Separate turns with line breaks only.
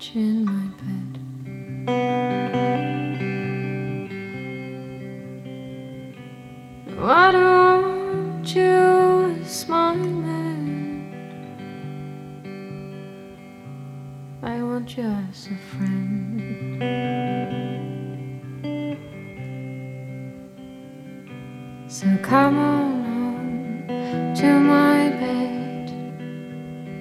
couch in my bed. Why don't you smile, man? I want you as a friend. So come on home to my bed.